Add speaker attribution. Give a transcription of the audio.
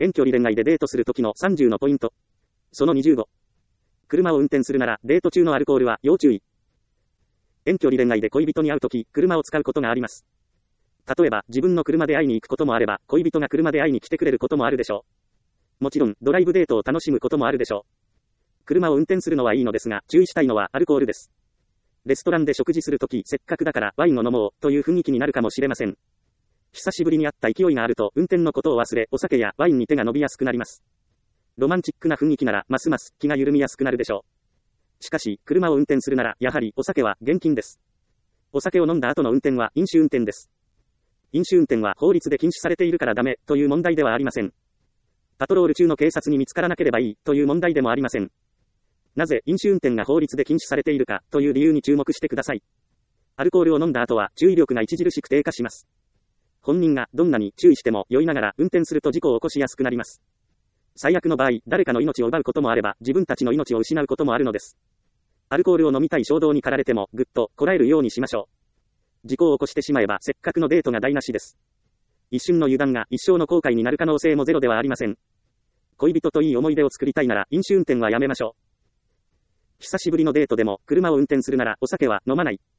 Speaker 1: 遠距離恋愛でデートするときの30のポイント。その25。車を運転するならデート中のアルコールは要注意。遠距離恋愛で恋人に会うとき、車を使うことがあります。例えば、自分の車で会いに行くこともあれば、恋人が車で会いに来てくれることもあるでしょう。もちろん、ドライブデートを楽しむこともあるでしょう。車を運転するのはいいのですが、注意したいのはアルコールです。レストランで食事するとき、せっかくだからワインを飲もうという雰囲気になるかもしれません。久しぶりに会った勢いがあると、運転のことを忘れ、お酒やワインに手が伸びやすくなります。ロマンチックな雰囲気なら、ますます気が緩みやすくなるでしょう。しかし、車を運転するなら、やはりお酒は厳禁です。お酒を飲んだ後の運転は飲酒運転です。飲酒運転は法律で禁止されているからダメという問題ではありません。パトロール中の警察に見つからなければいいという問題でもありません。なぜ飲酒運転が法律で禁止されているかという理由に注目してください。アルコールを飲んだ後は注意力が著しく低下します。本人がどんなに注意しても酔いながら運転すると事故を起こしやすくなります。最悪の場合、誰かの命を奪うこともあれば、自分たちの命を失うこともあるのです。アルコールを飲みたい衝動に駆られても、ぐっとこらえるようにしましょう。事故を起こしてしまえば、せっかくのデートが台無しです。一瞬の油断が一生の後悔になる可能性もゼロではありません。恋人といい思い出を作りたいなら、飲酒運転はやめましょう。久しぶりのデートでも、車を運転するなら、お酒は飲まない。